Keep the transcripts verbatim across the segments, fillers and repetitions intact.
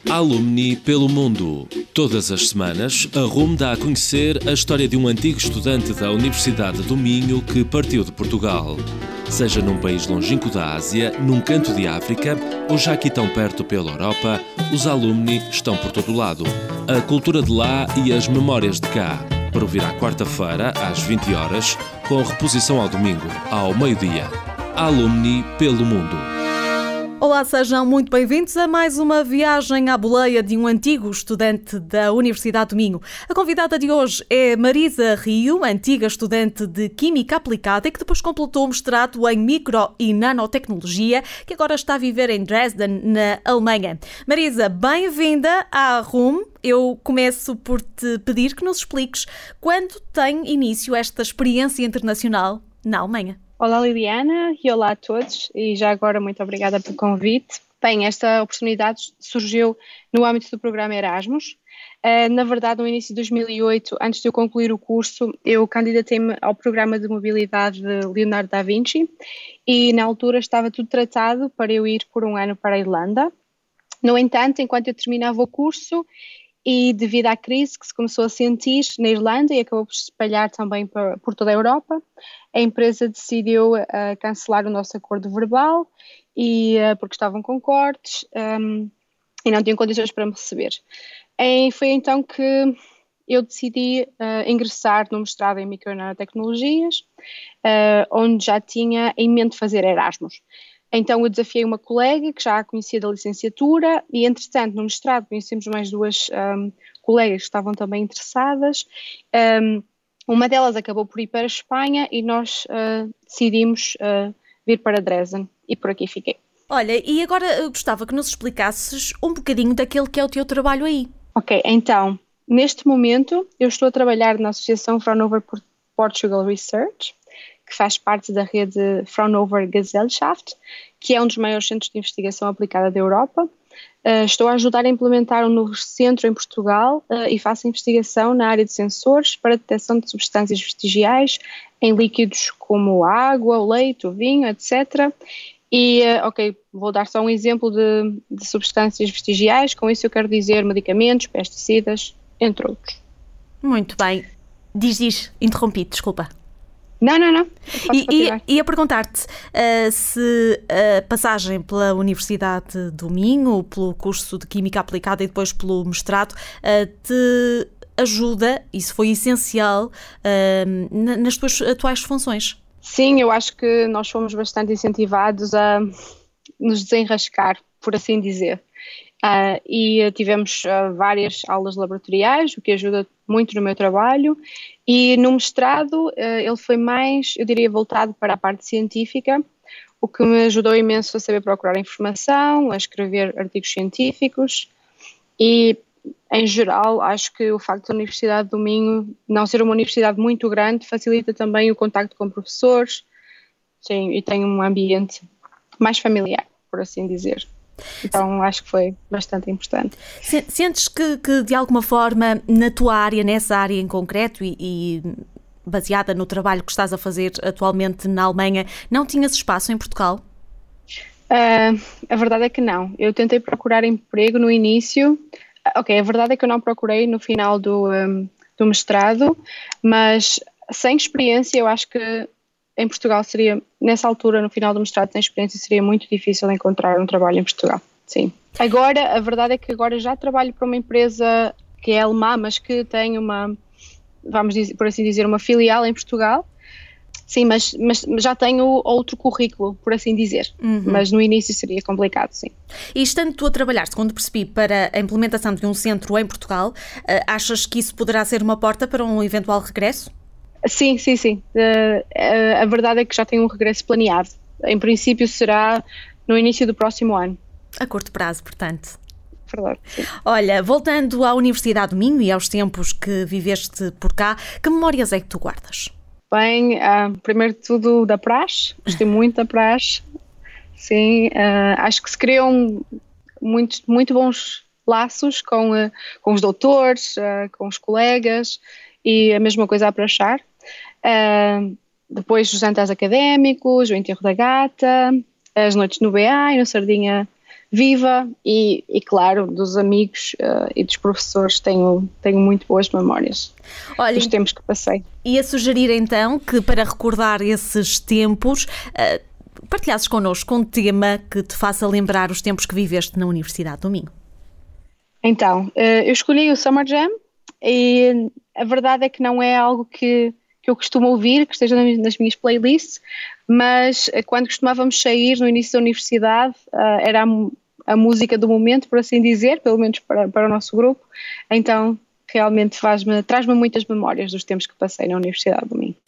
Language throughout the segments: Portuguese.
Alumni pelo mundo. Todas as semanas, a R U M dá a conhecer a história de um antigo estudante da Universidade do Minho que partiu de Portugal. Seja num país longínquo da Ásia, num canto de África ou já aqui tão perto pela Europa, os alumni estão por todo lado. A cultura de lá e as memórias de cá. Para ouvir à quarta-feira, às vinte horas, com reposição ao domingo, ao meio-dia. Alumni pelo mundo. Olá, sejam muito bem-vindos a mais uma viagem à boleia de um antigo estudante da Universidade do Minho. A convidada de hoje é Marisa Rio, antiga estudante de Química Aplicada e que depois completou o mestrado em Micro e Nanotecnologia, que agora está a viver em Dresden, na Alemanha. Marisa, bem-vinda à R U M. Eu começo por te pedir que nos expliques quando tem início esta experiência internacional na Alemanha. Olá Liliana e olá a todos e já agora muito obrigada pelo convite. Bem, esta oportunidade surgiu no âmbito do programa Erasmus. Uh, na verdade, no início de dois mil e oito, antes de eu concluir o curso, eu candidatei-me ao programa de mobilidade de Leonardo da Vinci e na altura estava tudo tratado para eu ir por um ano para a Irlanda. No entanto, enquanto eu terminava o curso e devido à crise que se começou a sentir na Irlanda e acabou por se espalhar também por, por toda a Europa, a empresa decidiu uh, cancelar o nosso acordo verbal e, uh, porque estavam com cortes um, e não tinham condições para me receber. E foi então que eu decidi uh, ingressar no mestrado em Micro e Nanotecnologias, uh, onde já tinha em mente fazer Erasmus. Então eu desafiei uma colega que já a conhecia da licenciatura e, entretanto, no mestrado conhecemos mais duas um, colegas que estavam também interessadas. Um, uma delas acabou por ir para a Espanha e nós uh, decidimos uh, vir para Dresden e por aqui fiquei. Olha, e agora eu gostava que nos explicasses um bocadinho daquele que é o teu trabalho aí. Ok, então, neste momento eu estou a trabalhar na Associação Fraunhofer Portugal Research, que faz parte da rede Fraunhofer Gesellschaft, que é um dos maiores centros de investigação aplicada da Europa. Uh, estou a ajudar a implementar um novo centro em Portugal uh, e faço investigação na área de sensores para a detecção de substâncias vestigiais em líquidos como a água, o leite, o vinho, etcétera. E, uh, ok, vou dar só um exemplo de, de substâncias vestigiais, com isso eu quero dizer medicamentos, pesticidas, entre outros. Muito bem. Diz, diz, interrompi, desculpa. Não, não, não. E, e, e a perguntar-te uh, se a passagem pela Universidade do Minho, pelo curso de Química Aplicada e depois pelo mestrado, uh, te ajuda, isso foi essencial, uh, nas tuas atuais funções? Sim, eu acho que nós fomos bastante incentivados a nos desenrascar, por assim dizer. Uh, e tivemos uh, várias aulas laboratoriais, o que ajuda muito no meu trabalho, e no mestrado uh, ele foi mais, eu diria, voltado para a parte científica, o que me ajudou imenso a saber procurar informação, a escrever artigos científicos e, em geral, acho que o facto da Universidade do Minho não ser uma universidade muito grande facilita também o contacto com professores, sim, e tem um ambiente mais familiar, por assim dizer. Então acho que foi bastante importante. Sentes que, que de alguma forma na tua área, nessa área em concreto e, e baseada no trabalho que estás a fazer atualmente na Alemanha, não tinhas espaço em Portugal? Uh, a verdade é que não. Eu tentei procurar emprego no início. Ok, a verdade é que eu não procurei no final do, um, do mestrado, mas sem experiência eu acho que em Portugal seria, nessa altura, no final do mestrado, sem experiência, seria muito difícil encontrar um trabalho em Portugal, sim. Agora, a verdade é que agora já trabalho para uma empresa que é alemã, mas que tem uma, vamos dizer, por assim dizer, uma filial em Portugal. Sim, mas, mas já tenho outro currículo, por assim dizer, uhum. Mas no início seria complicado, sim. E estando tu a trabalhar, segundo percebi, para a implementação de um centro em Portugal, achas que isso poderá ser uma porta para um eventual regresso? Sim, sim, sim. Uh, uh, a verdade é que já tenho um regresso planeado. Em princípio será no início do próximo ano. A curto prazo, portanto. Verdade, sim. Olha, voltando à Universidade do Minho e aos tempos que viveste por cá, que memórias é que tu guardas? Bem, uh, primeiro de tudo da praxe. Gostei muito da praxe. Sim, uh, acho que se criam muito, muito bons laços com, uh, com os doutores, uh, com os colegas e a mesma coisa a praxar. Uh, depois os jantares académicos, o enterro da gata, as noites no B A e no Sardinha viva e, e claro, dos amigos uh, e dos professores tenho, tenho muito boas memórias. Olha, dos tempos que passei. E a sugerir então que para recordar esses tempos, uh, partilhasses connosco um tema que te faça lembrar os tempos que viveste na Universidade do Minho. Então, uh, eu escolhi o Summer Jam e a verdade é que não é algo que, que eu costumo ouvir, que esteja nas minhas playlists, mas quando costumávamos sair no início da universidade, uh, era a, a música do momento, por assim dizer, pelo menos para, para o nosso grupo, então realmente faz-me, traz-me muitas memórias dos tempos que passei na Universidade do Minho.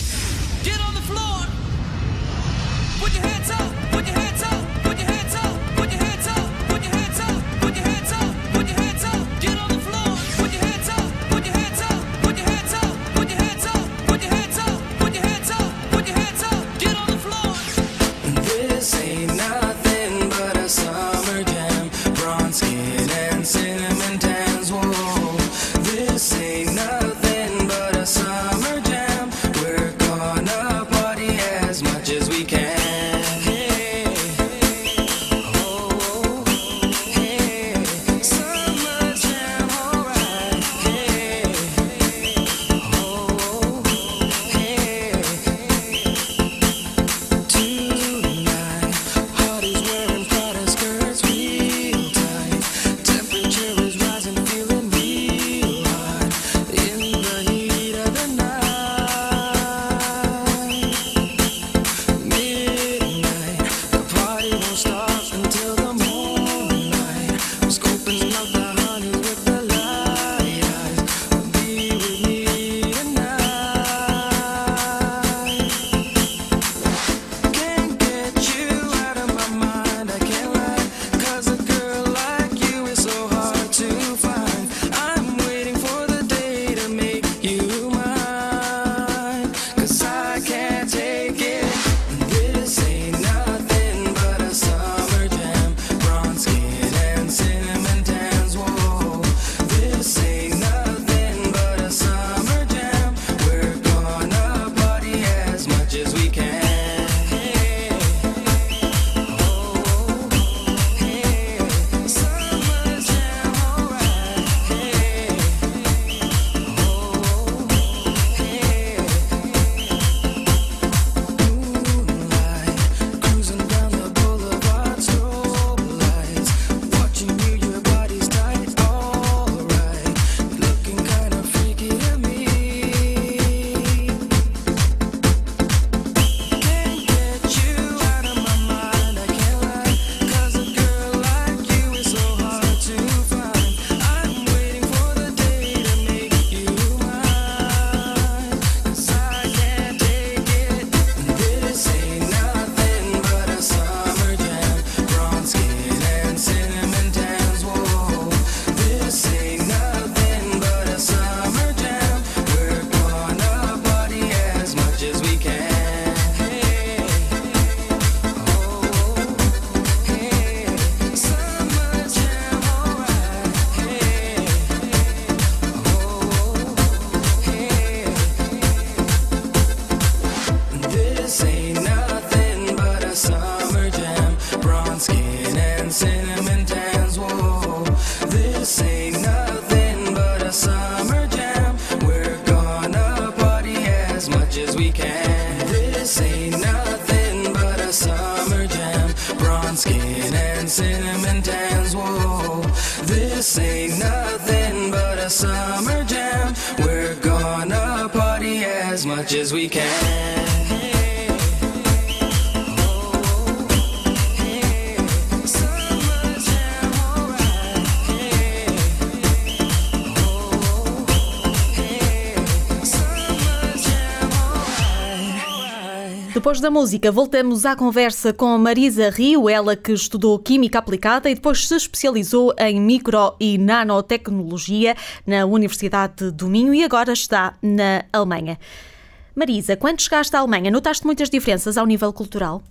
This ain't nothing but a summer jam. We're gonna party as much as we can. Depois da música, voltamos à conversa com Marisa Rio, ela que estudou Química Aplicada e depois se especializou em Micro e Nanotecnologia na Universidade do Minho e agora está na Alemanha. Marisa, quando chegaste à Alemanha, notaste muitas diferenças ao nível cultural?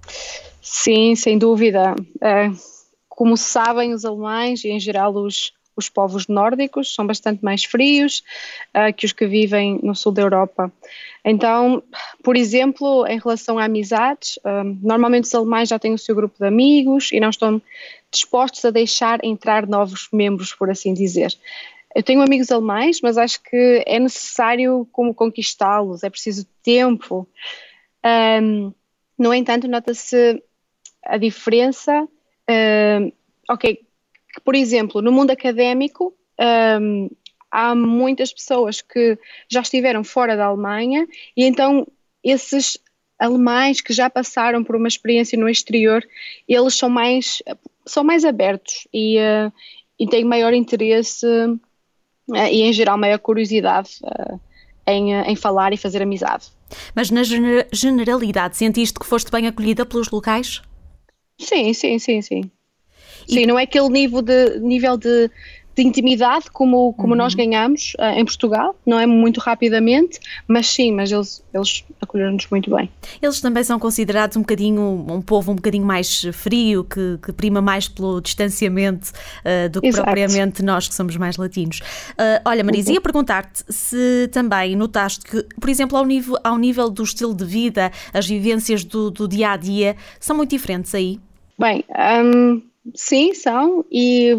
Sim, sem dúvida. Como sabem os alemães e em geral os, os povos nórdicos, são bastante mais frios uh, que os que vivem no sul da Europa. Então, por exemplo, em relação a amizades, um, normalmente os alemães já têm o seu grupo de amigos e não estão dispostos a deixar entrar novos membros, por assim dizer. Eu tenho amigos alemães, mas acho que é necessário como conquistá-los, é preciso tempo. Um, no entanto, nota-se a diferença, um, ok, que, por exemplo, no mundo académico, um, há muitas pessoas que já estiveram fora da Alemanha e então esses alemães que já passaram por uma experiência no exterior, eles são mais, são mais abertos e, uh, e têm maior interesse uh, e, em geral, maior curiosidade uh, em, uh, em falar e fazer amizade. Mas na generalidade, sentiste que foste bem acolhida pelos locais? Sim, sim, sim, sim. E... Sim, não é aquele nível de, nível de, de intimidade como, como uhum. nós ganhamos uh, em Portugal, não é muito rapidamente, mas sim, mas eles, eles acolheram-nos muito bem. Eles também são considerados um bocadinho, um povo um bocadinho mais frio, que, que prima mais pelo distanciamento uh, do que Exato. Propriamente nós que somos mais latinos. Uh, olha, Marisa, uhum. ia perguntar-te se também notaste que, por exemplo, ao nível, ao nível do estilo de vida, as vivências do, do dia-a-dia são muito diferentes aí? Bem, um, sim, são, e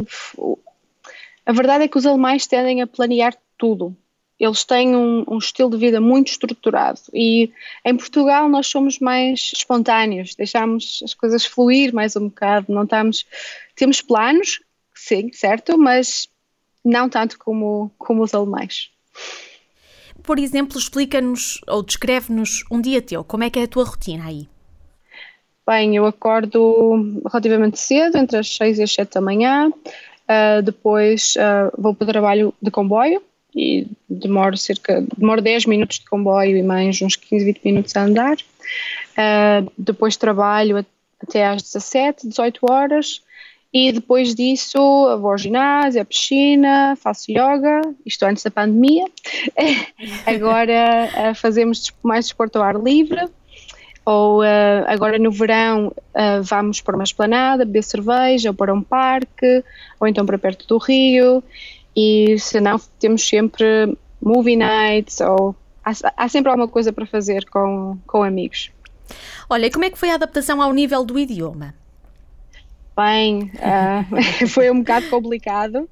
a verdade é que os alemães tendem a planear tudo. Eles têm um, um estilo de vida muito estruturado e em Portugal nós somos mais espontâneos, deixamos as coisas fluir mais um bocado, não estamos, temos planos, sim, certo, mas não tanto como, como os alemães. Por exemplo, explica-nos ou descreve-nos um dia teu, como é que é a tua rotina aí? Bem, eu acordo relativamente cedo, entre as seis e as sete da manhã, uh, depois uh, vou para o trabalho de comboio e demoro cerca, demoro dez minutos de comboio e mais uns quinze, vinte minutos a andar. Uh, depois trabalho até às dezassete, dezoito horas e depois disso vou ao ginásio, à piscina, faço yoga, isto antes da pandemia. Agora uh, fazemos mais desporto ao ar livre. Ou uh, agora no verão uh, vamos para uma esplanada, beber cerveja, ou para um parque, ou então para perto do rio, e se não temos sempre movie nights, ou há, há sempre alguma coisa para fazer com, com amigos. Olha, e como é que foi a adaptação ao nível do idioma? Bem, uh, foi um bocado complicado,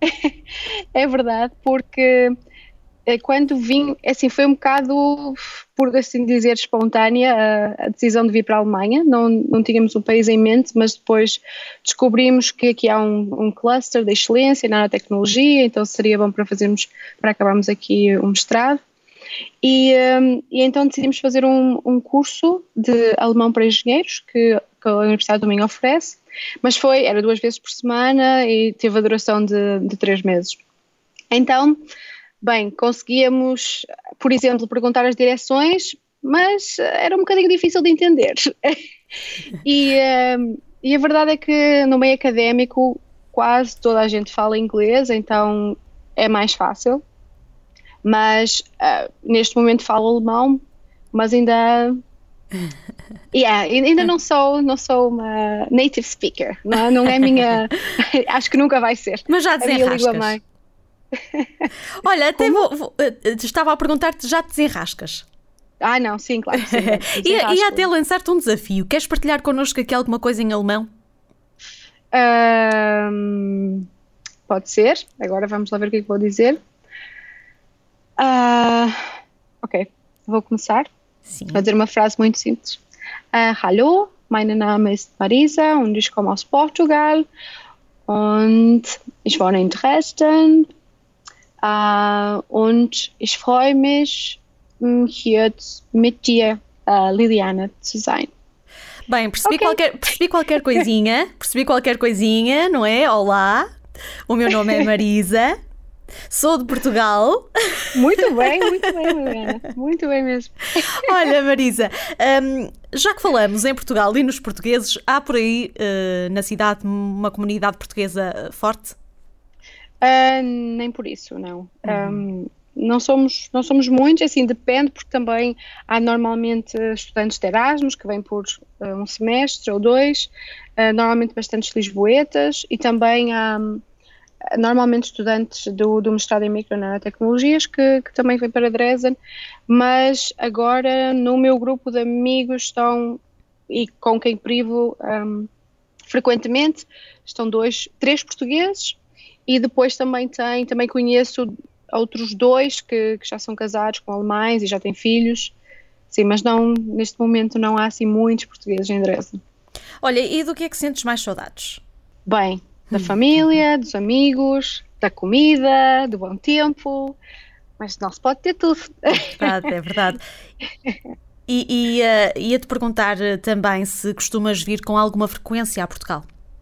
é verdade, porque quando vim, assim, foi um bocado, por assim dizer, espontânea a, a decisão de vir para a Alemanha. Não, não tínhamos um país em mente, mas depois descobrimos que aqui há um, um cluster de excelência na nanotecnologia, então seria bom para fazermos, para acabarmos aqui um mestrado. E, um, e então decidimos fazer um, um curso de alemão para engenheiros que, que a Universidade do Minho oferece, mas foi, era duas vezes por semana e teve a duração de, de três meses. Então, bem, conseguíamos, por exemplo, perguntar as direções, mas era um bocadinho difícil de entender. e, um, e a verdade é que no meio académico quase toda a gente fala inglês, então é mais fácil. Mas uh, neste momento falo alemão, mas ainda, yeah, ainda não sou, não sou uma native speaker, não, não é minha, acho que nunca vai ser. Mas já desenrascas. Olha, até vou, vou, estava a perguntar-te, já te desenrascas? Ah não, sim, claro. Sim, e, e até lançar-te um desafio, queres partilhar connosco aqui alguma coisa em alemão? Um, pode ser, agora vamos lá ver o que é que vou dizer. Uh, ok, vou começar. Sim. Vou dizer uma frase muito simples. Uh, Hallo, mein Name ist Marisa und ich komme aus Portugal und ich wohne in Dresden uh, und ich freue mich, hier mit dir, uh, Liliana, zu sein. Bem, percebi, okay. qualquer, percebi qualquer coisinha, percebi qualquer coisinha, não é? Olá, o meu nome é Marisa. Sou de Portugal. Muito bem, muito bem, Mariana. Muito bem mesmo. Olha, Marisa, um, já que falamos em Portugal e nos portugueses, há por aí uh, na cidade uma comunidade portuguesa forte? Uh, nem por isso, não. Uhum. Um, não somos, não somos muitos, assim, depende, porque também há normalmente estudantes de Erasmus que vêm por uh, um semestre ou dois, uh, normalmente bastantes lisboetas, e também há... normalmente estudantes do, do mestrado em micro nanotecnologias que, que também vêm para Dresden, mas agora no meu grupo de amigos estão, e com quem privo um, frequentemente, estão dois, três portugueses, e depois também tem, também conheço outros dois que, que já são casados com alemães e já têm filhos. Sim, mas não, neste momento não há assim muitos portugueses em Dresden. Olha, e do que é que sentes mais saudades? Bem, da família, dos amigos, da comida, do bom tempo, mas não se pode ter tudo. É verdade, é verdade. E, e uh, ia-te perguntar também se costumas vir com alguma frequência a Portugal.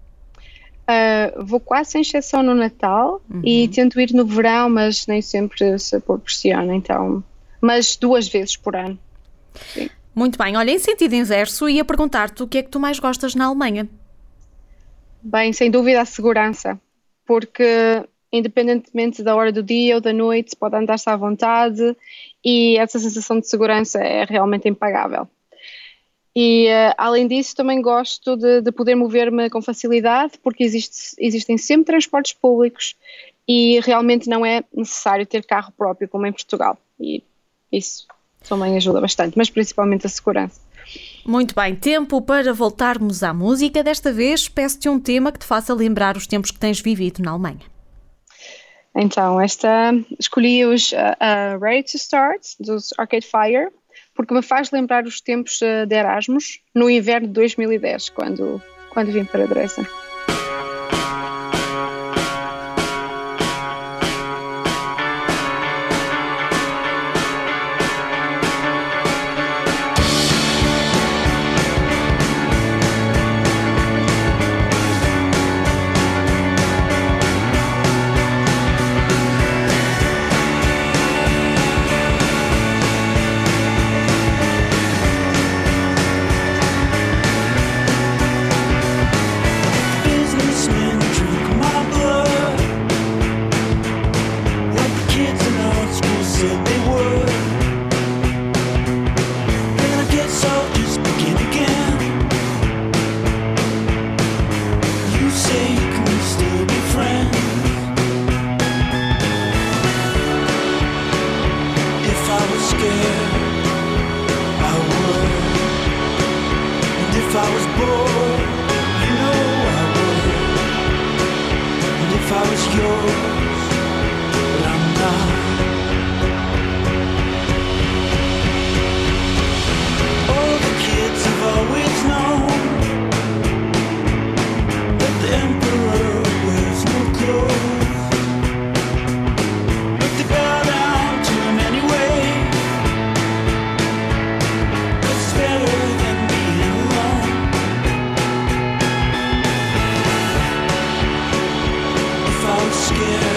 Uh, vou quase sem exceção no Natal, uhum. e tento ir no verão, mas nem sempre se proporciona, então, mas duas vezes por ano. Sim. Muito bem, olha, em sentido inverso, ia perguntar-te o que é que tu mais gostas na Alemanha? Bem, sem dúvida a segurança, porque independentemente da hora do dia ou da noite, se pode andar-se à vontade e essa sensação de segurança é realmente impagável. E uh, além disso também gosto de, de poder mover-me com facilidade, porque existe, existem sempre transportes públicos e realmente não é necessário ter carro próprio como em Portugal, e isso também ajuda bastante, mas principalmente a segurança. Muito bem, tempo para voltarmos à música. Desta vez peço-te um tema que te faça lembrar os tempos que tens vivido na Alemanha. Então, esta escolhi os uh, uh, Ready to Start, dos Arcade Fire, porque me faz lembrar os tempos uh, de Erasmus, no inverno de dois mil e dez, quando, quando vim para Dresden. Scared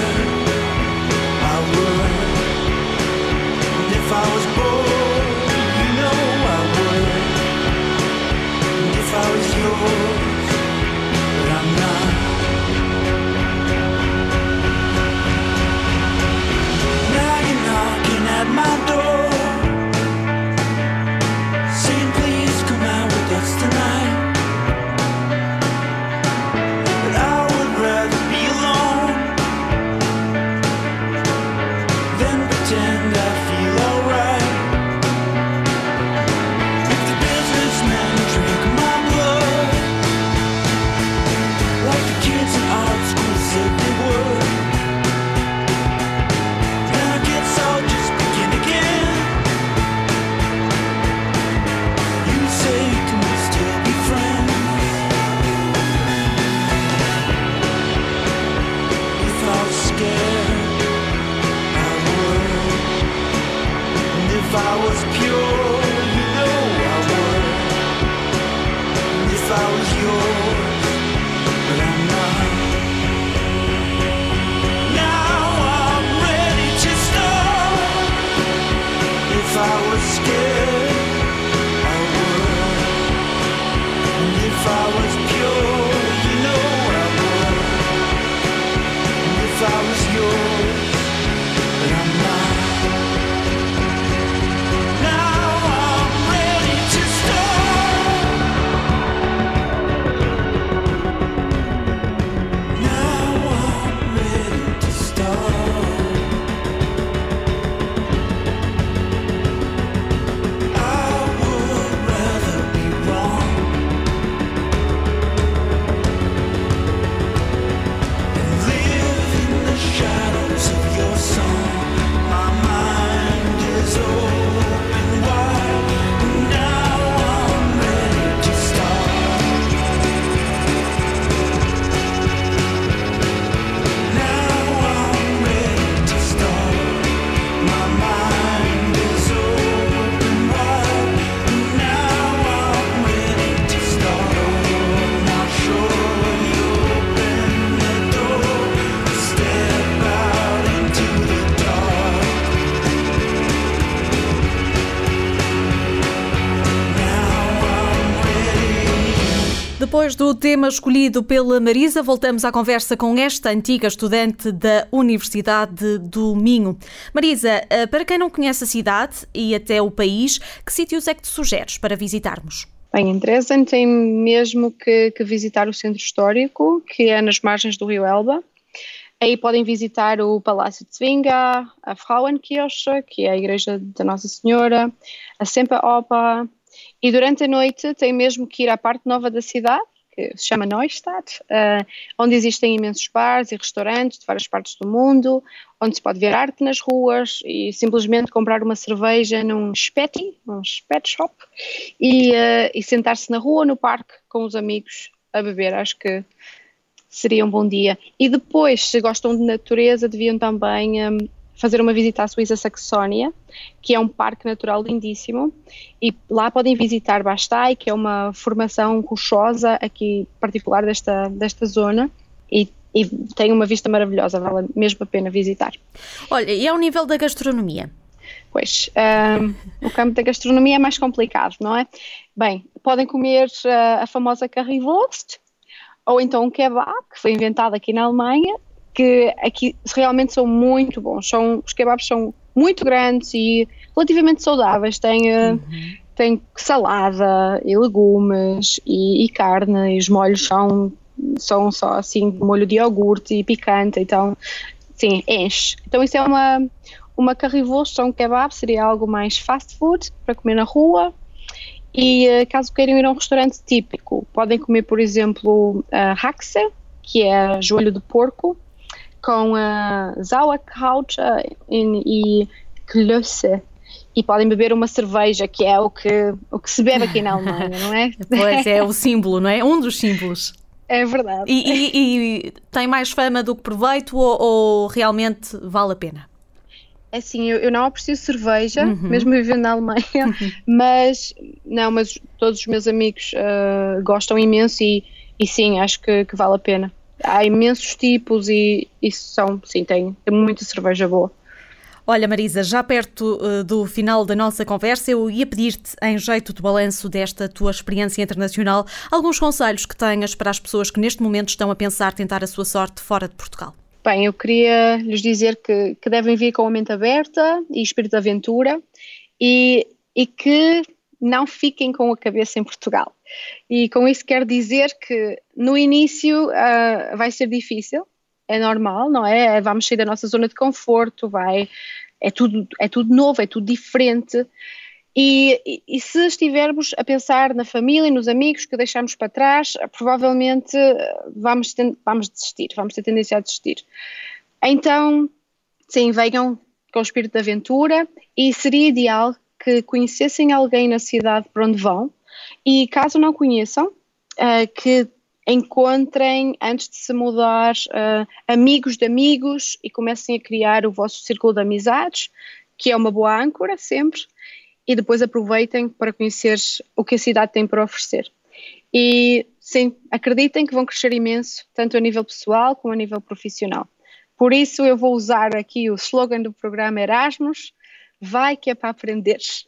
Depois do tema escolhido pela Marisa, voltamos à conversa com esta antiga estudante da Universidade do Minho. Marisa, para quem não conhece a cidade e até o país, que sítios é que te sugeres para visitarmos? Bem, em Dresden tem mesmo que, que visitar o centro histórico, que é nas margens do rio Elba. Aí podem visitar o Palácio de Zwinger, a Frauenkirche, que é a igreja da Nossa Senhora, a Semperoper. E durante a noite tem mesmo que ir à parte nova da cidade, que se chama Neustadt, uh, onde existem imensos bares e restaurantes de várias partes do mundo, onde se pode ver arte nas ruas e simplesmente comprar uma cerveja num Späti, num Spätshop, e, uh, e sentar-se na rua, no parque, com os amigos a beber. Acho que seria um bom dia. E depois, se gostam de natureza, deviam também um, fazer uma visita à Suíça Saxónia, que é um parque natural lindíssimo, e lá podem visitar Bastai, que é uma formação rochosa aqui particular desta, desta zona, e, e tem uma vista maravilhosa, vale mesmo a pena visitar. Olha, e ao nível da gastronomia? Pois, um, o campo da gastronomia é mais complicado, não é? Bem, podem comer uh, a famosa Currywurst, ou então um kebab, que foi inventado aqui na Alemanha, que aqui realmente são muito bons. São, os kebabs são muito grandes e relativamente saudáveis. Tem, uhum. tem salada e legumes e, e carne, e os molhos são, são só assim, molho de iogurte e picante, então, sim, enche. Então isso é uma, uma currywurst, um kebab, seria algo mais fast food, para comer na rua. E caso queiram ir a um restaurante típico, podem comer, por exemplo, a Haxe, que é joelho de porco, com uh, Sauerkraut uh, e Klöße, e podem beber uma cerveja, que é o que, o que se bebe aqui na Alemanha, não é? Pois, é o símbolo, não é? Um dos símbolos. É verdade. E, e, e tem mais fama do que proveito ou, ou realmente vale a pena? Assim, eu, eu não aprecio cerveja, uhum. mesmo vivendo na Alemanha, uhum. mas, não, mas todos os meus amigos uh, gostam imenso e, e sim, acho que, que vale a pena. Há imensos tipos e isso são, sim, tem, tem muita cerveja boa. Olha, Marisa, já perto uh, do final da nossa conversa, eu ia pedir-te, em jeito de balanço desta tua experiência internacional, alguns conselhos que tenhas para as pessoas que neste momento estão a pensar tentar a sua sorte fora de Portugal. Bem, eu queria lhes dizer que, que devem vir com a mente aberta e espírito de aventura e, e que não fiquem com a cabeça em Portugal. E com isso quero dizer que no início uh, vai ser difícil, é normal, não é? Vamos sair da nossa zona de conforto, vai, é, tudo, é tudo novo, é tudo diferente. E, e, e se estivermos a pensar na família e nos amigos que deixamos para trás, provavelmente vamos, ten, vamos desistir, vamos ter tendência a desistir. Então, sim, venham com o espírito de aventura e seria ideal que conhecessem alguém na cidade por onde vão e, caso não conheçam, uh, que encontrem, antes de se mudar, uh, amigos de amigos e comecem a criar o vosso círculo de amizades, que é uma boa âncora sempre, e depois aproveitem para conhecer o que a cidade tem para oferecer. E sim, acreditem que vão crescer imenso, tanto a nível pessoal como a nível profissional. Por isso eu vou usar aqui o slogan do programa Erasmus, vai que é para aprenderes.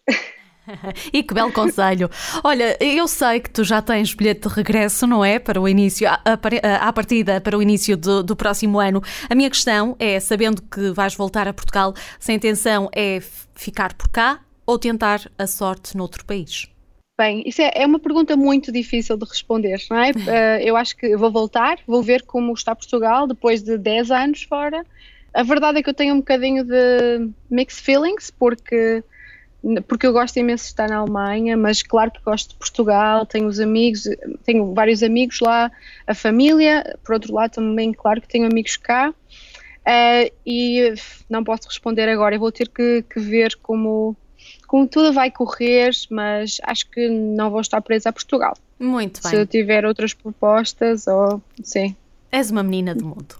E que belo conselho. Olha, eu sei que tu já tens bilhete de regresso, não é? Para o início, à partida para o início do, do próximo ano. A minha questão é, sabendo que vais voltar a Portugal, se a intenção é ficar por cá ou tentar a sorte noutro país? Bem, isso é, é uma pergunta muito difícil de responder, não é? Uh, eu acho que vou voltar, vou ver como está Portugal depois de dez anos fora. A verdade é que eu tenho um bocadinho de mixed feelings, porque, porque eu gosto imenso de estar na Alemanha, mas claro que gosto de Portugal, tenho os amigos, tenho vários amigos lá, a família, por outro lado também, claro que tenho amigos cá, uh, e não posso responder agora, eu vou ter que, que ver como... como tudo vai correr, mas acho que não vou estar presa a Portugal. Muito bem. Se eu tiver outras propostas, ou sim. És uma menina do mundo.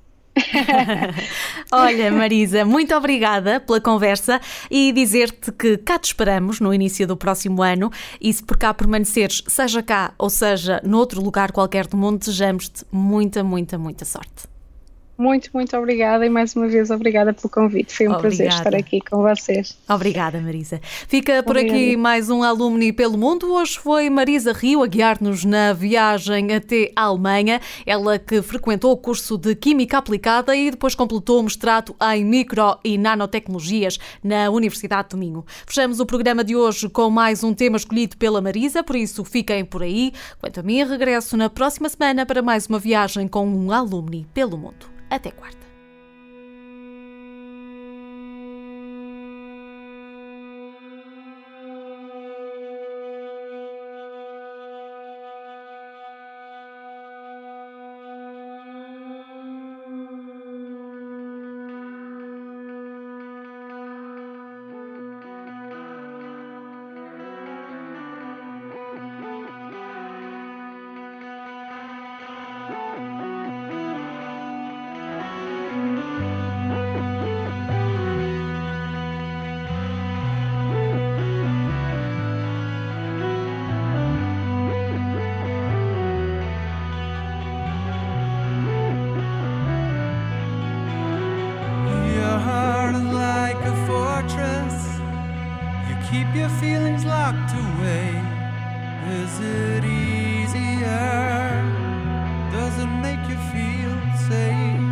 Olha, Marisa, muito obrigada pela conversa e dizer-te que cá te esperamos no início do próximo ano e se por cá permaneceres, seja cá ou seja noutro lugar qualquer do mundo, desejamos-te muita, muita, muita sorte. Muito, muito obrigada e mais uma vez obrigada pelo convite. Foi um Obrigada. prazer estar aqui com vocês. Obrigada, Marisa. Fica por Obrigada. aqui mais um Alumni pelo Mundo. Hoje foi Marisa Rio a guiar-nos na viagem até a Alemanha. Ela que frequentou o curso de Química Aplicada e depois completou o mestrado em Micro e Nanotecnologias na Universidade do Minho. Fechamos o programa de hoje com mais um tema escolhido pela Marisa, por isso fiquem por aí. Quanto a mim, regresso na próxima semana para mais uma viagem com um Alumni pelo Mundo. Até quarta. Keep your feelings locked away. Is it easier? Does it make you feel safe?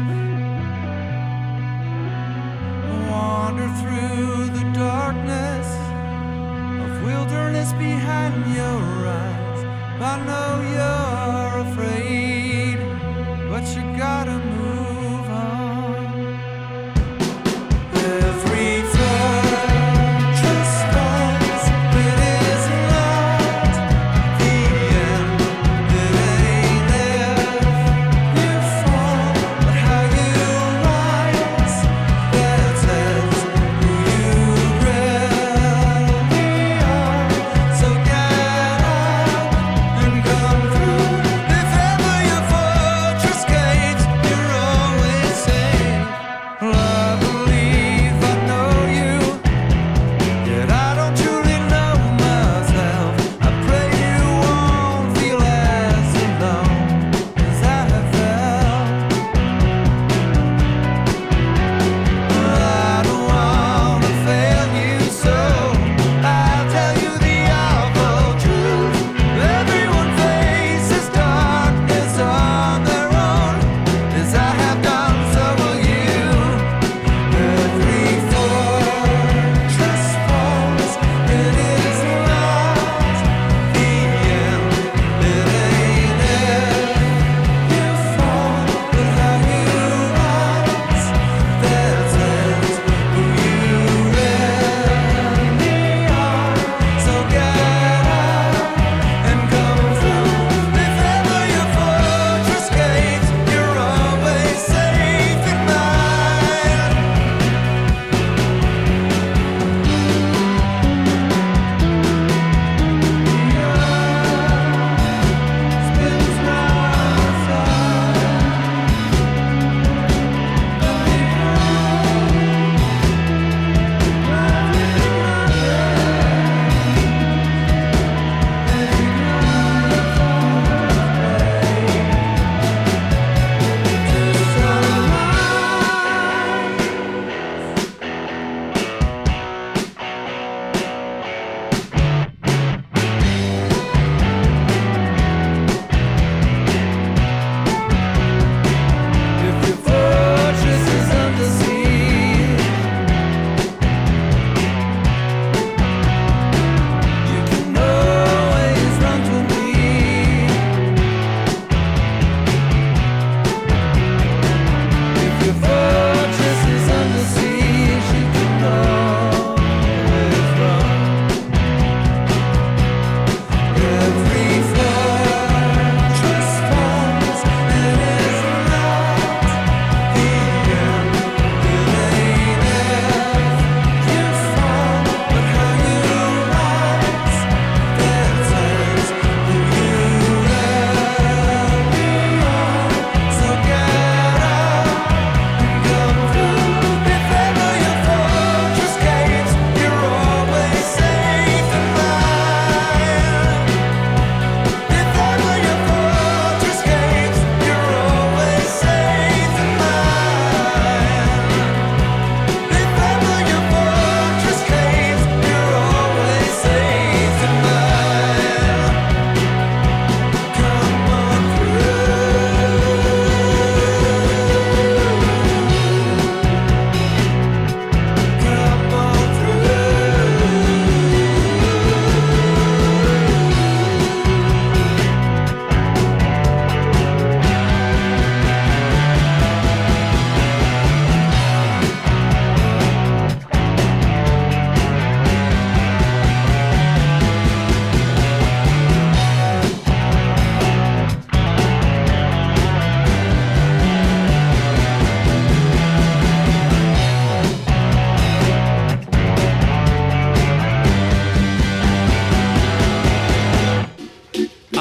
Wander through the darkness of wilderness behind your eyes. I know you're afraid, but you gotta move on. Every fortress falls, it is not the end.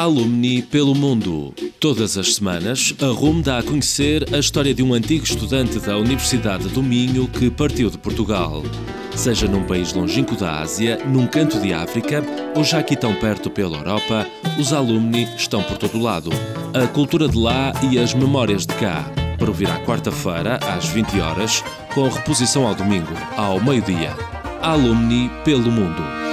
Alumni pelo mundo. Todas as semanas, a R U M dá a conhecer a história de um antigo estudante da Universidade do Minho que partiu de Portugal. Seja num país longínquo da Ásia, num canto de África ou já aqui tão perto pela Europa, os alumni estão por todo lado. A cultura de lá e as memórias de cá. Para ouvir à quarta-feira, às vinte horas, com reposição ao domingo, ao meio-dia. Alumni pelo mundo.